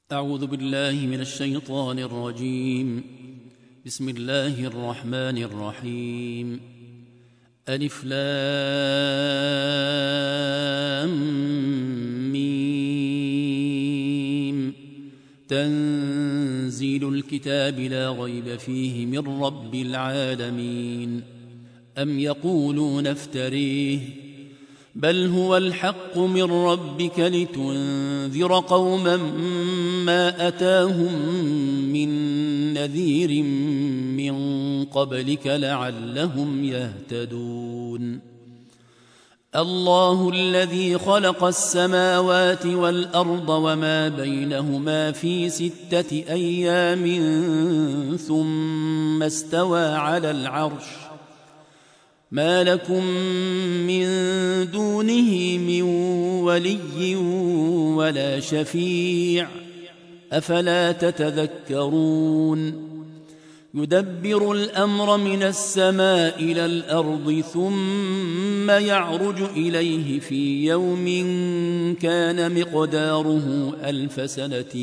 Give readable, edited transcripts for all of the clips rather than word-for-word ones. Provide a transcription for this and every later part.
أعوذ بالله من الشيطان الرجيم. بسم الله الرحمن الرحيم. ألف لام ميم. تنزيل الكتاب لا ريب فيه من رب العالمين. أم يقولون افتريه بل هو الحق من ربك لتنذر قوما ما أتاهم من نذير من قبلك لعلهم يهتدون. الله الذي خلق السماوات والأرض وما بينهما في 6 أيام ثم استوى على العرش ما لكم من دونه من ولي ولا شفيع أفلا تتذكرون. يدبر الأمر من السماء إلى الأرض ثم يعرج إليه في يوم كان مقداره 1000 سنة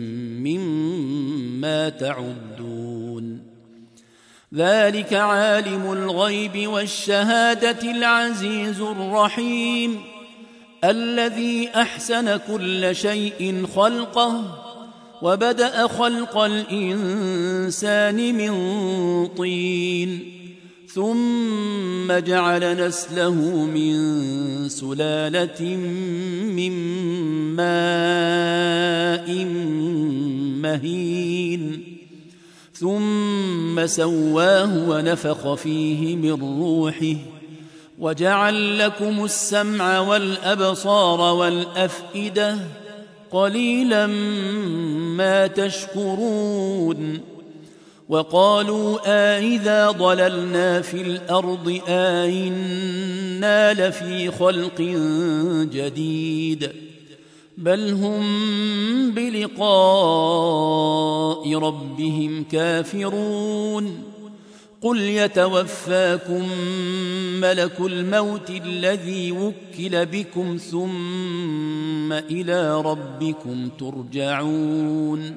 مما تعدون. ذلك عالم الغيب والشهادة العزيز الرحيم الذي أحسن كل شيء خلقه وبدأ خلق الإنسان من طين ثم جعل نسله من سلالة من ماء مهين ثم سواه ونفخ فيه من روحه وجعل لكم السمع والأبصار والأفئدة قليلا ما تشكرون. وقالوا أإذا ضللنا في الأرض أإنا لفي خلق جديد بل هم بلقاء ربهم كافرون. قل يتوفاكم ملك الموت الذي وكل بكم ثم إلى ربكم ترجعون.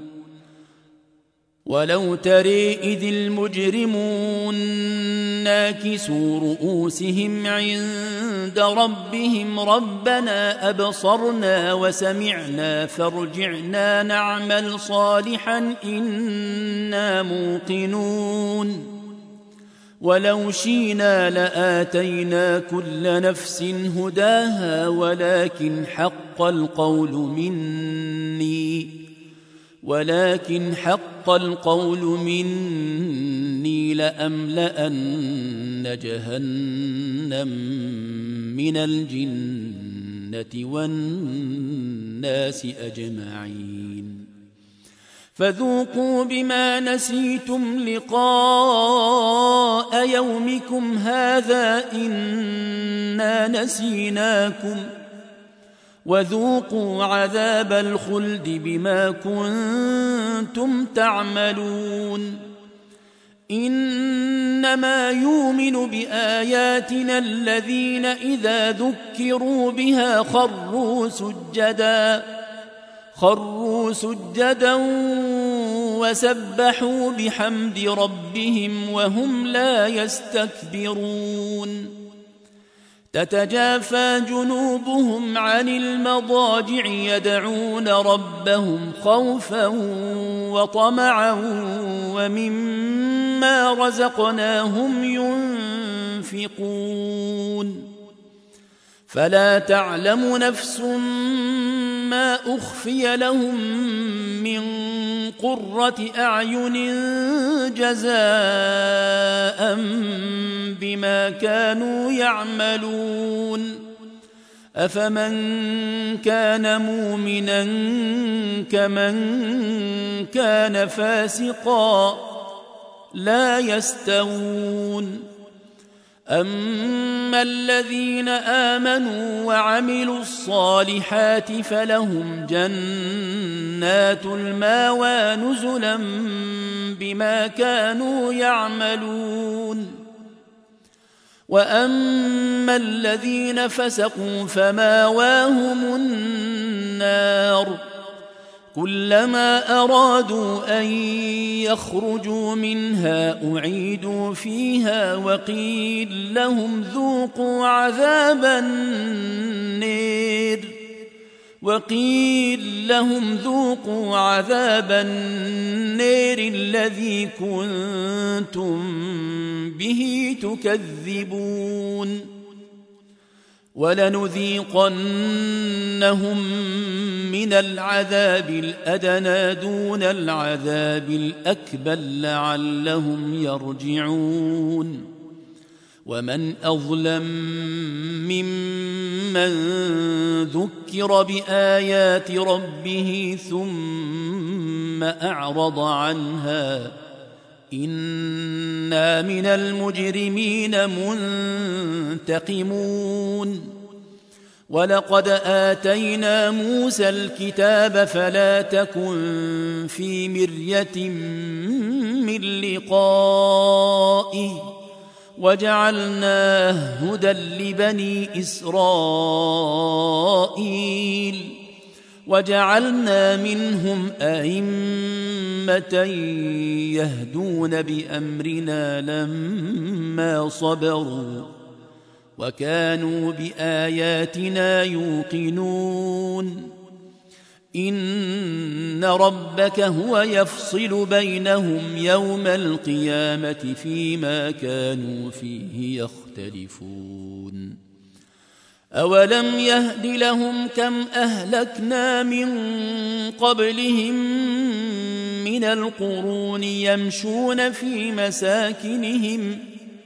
ولو ترى إذ المجرمون ناكسوا رؤوسهم عند ربهم ربنا أبصرنا وسمعنا فارجعنا نعمل صالحا إنا موقنون. ولو شئنا لآتينا كل نفس هداها ولكن حق القول مني لأملأن جهنم من الجنة والناس أجمعين. فذوقوا بما نسيتم لقاء يومكم هذا إنا نسيناكم وذوقوا عذاب الخلد بما كنتم تعملون. إنما يؤمن بآياتنا الذين إذا ذكروا بها خروا سجدا وسبحوا بحمد ربهم وهم لا يستكبرون. تتجافى جنوبهم عن المضاجع يدعون ربهم خوفا وطمعا ومما رزقناهم ينفقون. فلا تعلم نفس ما أخفي لهم من قرة أعين جزاء بما كانوا يعملون. أفمن كان مؤمنا كمن كان فاسقا لا يستوون. أما الذين آمنوا وعملوا الصالحات فلهم جنات المأوى نزلا بما كانوا يعملون. وأما الذين فسقوا فمأواهم النار كلما أرادوا أن يخرجوا منها أعيدوا فيها وقيل لهم ذوقوا عذاب النير الذي كنتم به تكذبون ولنذيقنهم من العذاب الأدنى دون العذاب الأكبر لعلهم يرجعون ومن أظلم ممن ذكر بآيات ربه ثم أعرض عنها إنا من المجرمين منتقمون ولقد آتينا موسى الكتاب فلا تكن في مرية من لقائه وجعلناه هدى لبني إسرائيل وجعلنا منهم أئمة يهدون بأمرنا لما صبروا وكانوا بآياتنا يوقنون إن ربك هو يفصل بينهم يوم القيامة فيما كانوا فيه يختلفون أولم يهد لهم كم أهلكنا من قبلهم من القرون يمشون في مساكنهم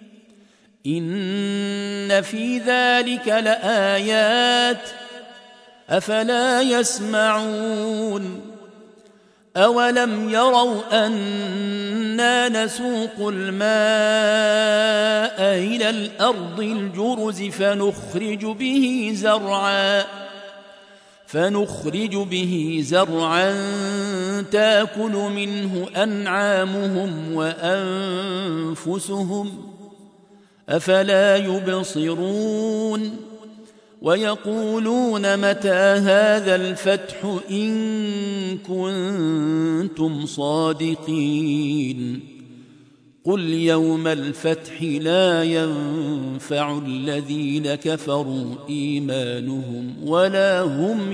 إن في ذلك لآيات أفلا يسمعون أولم يروا أنا نسوق الماء إلى الأرض الجرز فنخرج به زرعا تأكل منه أنعامهم وأنفسهم أفلا يبصرون ويقولون متى هذا الفتح إن كنتم صادقين قل يوم الفتح لا ينفع الذين كفروا إيمانهم ولا هم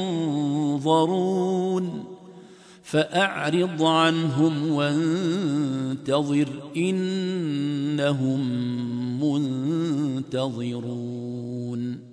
ينظرون فأعرض عنهم وانتظر إنهم منتظرون